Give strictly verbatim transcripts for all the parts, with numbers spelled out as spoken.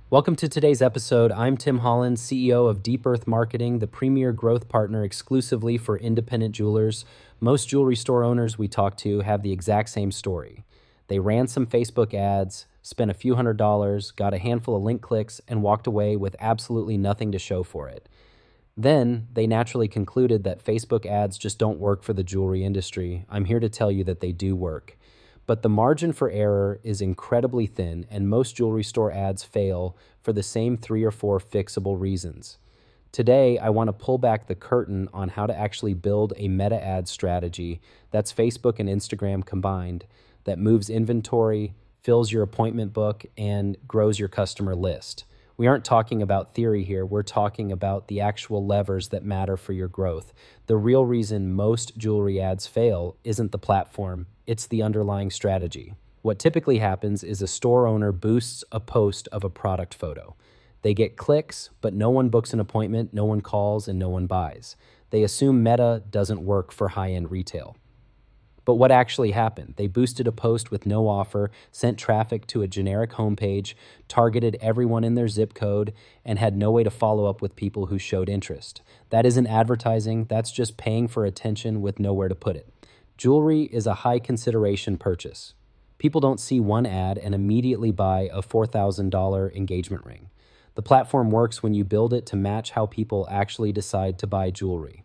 Welcome to today's episode. I'm Tim Holland, C E O of Deep Earth Marketing, the premier growth partner exclusively for independent jewelers. Most jewelry store owners we talk to have the exact same story. They ran some Facebook ads, spent a few hundred dollars, got a handful of link clicks, and walked away with absolutely nothing to show for it. Then they naturally concluded that Facebook ads just don't work for the jewelry industry. I'm here to tell you that they do work. But the margin for error is incredibly thin, and most jewelry store ads fail for the same three or four fixable reasons. Today, I want to pull back the curtain on how to actually build a meta ad strategy that's Facebook and Instagram combined that moves inventory, fills your appointment book, and grows your customer list. We aren't talking about theory here. We're talking about the actual levers that matter for your growth. The real reason most jewelry ads fail isn't the platform, it's the underlying strategy. What typically happens is a store owner boosts a post of a product photo. They get clicks, but no one books an appointment, no one calls, and no one buys. They assume Meta doesn't work for high-end retail. But what actually happened? They boosted a post with no offer, sent traffic to a generic homepage, targeted everyone in their zip code, and had no way to follow up with people who showed interest. That isn't advertising, that's just paying for attention with nowhere to put it. Jewelry is a high consideration purchase. People don't see one ad and immediately buy a four thousand dollars engagement ring. The platform works when you build it to match how people actually decide to buy jewelry.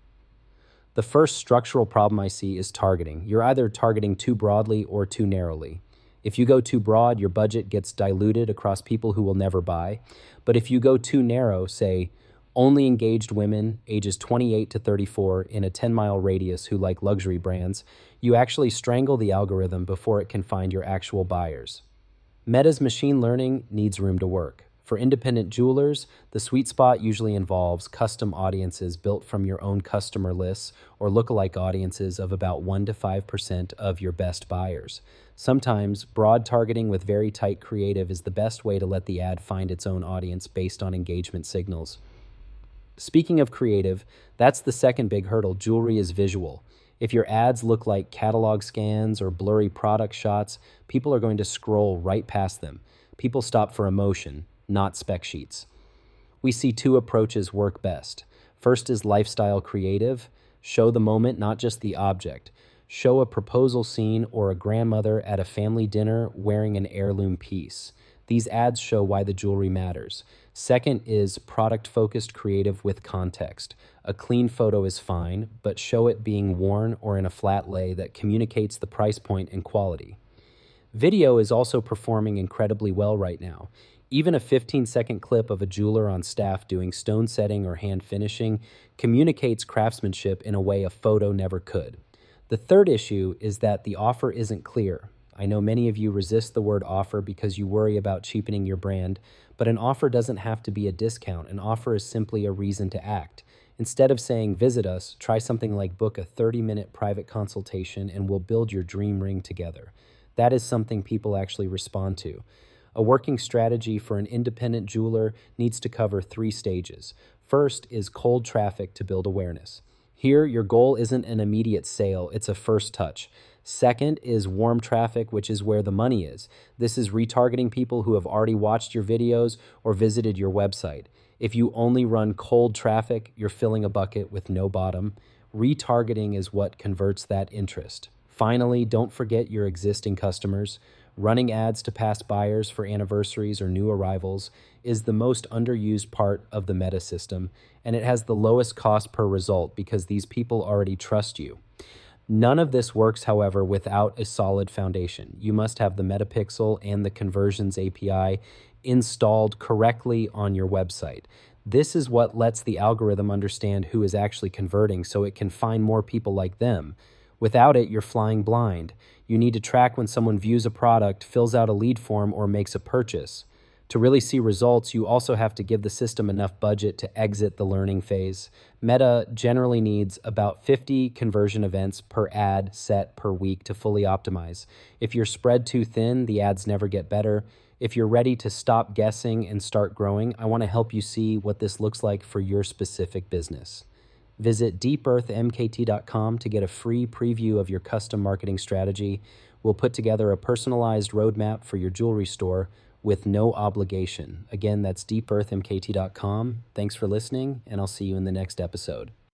The first structural problem I see is targeting. You're either targeting too broadly or too narrowly. If you go too broad, your budget gets diluted across people who will never buy. But if you go too narrow, say, only engaged women ages twenty-eight to thirty-four in a ten-mile radius who like luxury brands, you actually strangle the algorithm before it can find your actual buyers. Meta's machine learning needs room to work. For independent jewelers, the sweet spot usually involves custom audiences built from your own customer lists or lookalike audiences of about one to five percent of your best buyers. Sometimes, broad targeting with very tight creative is the best way to let the ad find its own audience based on engagement signals. Speaking of creative, that's the second big hurdle. Jewelry is visual. If your ads look like catalog scans or blurry product shots, people are going to scroll right past them. People stop for emotion, not spec sheets. We see two approaches work best. First is lifestyle creative. Show the moment, not just the object. Show a proposal scene or a grandmother at a family dinner wearing an heirloom piece. These ads show why the jewelry matters. Second is product-focused creative with context. A clean photo is fine, but show it being worn or in a flat lay that communicates the price point and quality. Video is also performing incredibly well right now. Even a fifteen-second clip of a jeweler on staff doing stone setting or hand finishing communicates craftsmanship in a way a photo never could. The third issue is that the offer isn't clear. I know many of you resist the word offer because you worry about cheapening your brand, but an offer doesn't have to be a discount. An offer is simply a reason to act. Instead of saying, visit us, try something like book a thirty-minute private consultation and we'll build your dream ring together. That is something people actually respond to. A working strategy for an independent jeweler needs to cover three stages. First is cold traffic to build awareness. Here, your goal isn't an immediate sale, it's a first touch. Second is warm traffic, which is where the money is. This is retargeting people who have already watched your videos or visited your website. If you only run cold traffic, you're filling a bucket with no bottom. Retargeting is what converts that interest. Finally, don't forget your existing customers. Running ads to past buyers for anniversaries or new arrivals is the most underused part of the Meta system, and it has the lowest cost per result because these people already trust you. None of this works, however, without a solid foundation. You must have the Metapixel and the Conversions A P I installed correctly on your website. This is what lets the algorithm understand who is actually converting so it can find more people like them. Without it, you're flying blind. You need to track when someone views a product, fills out a lead form, or makes a purchase. To really see results, you also have to give the system enough budget to exit the learning phase. Meta generally needs about fifty conversion events per ad set per week to fully optimize. If you're spread too thin, the ads never get better. If you're ready to stop guessing and start growing, I want to help you see what this looks like for your specific business. Visit deep earth m k t dot com to get a free preview of your custom marketing strategy. We'll put together a personalized roadmap for your jewelry store, with no obligation. Again, that's deep earth m k t dot com. Thanks for listening, and I'll see you in the next episode.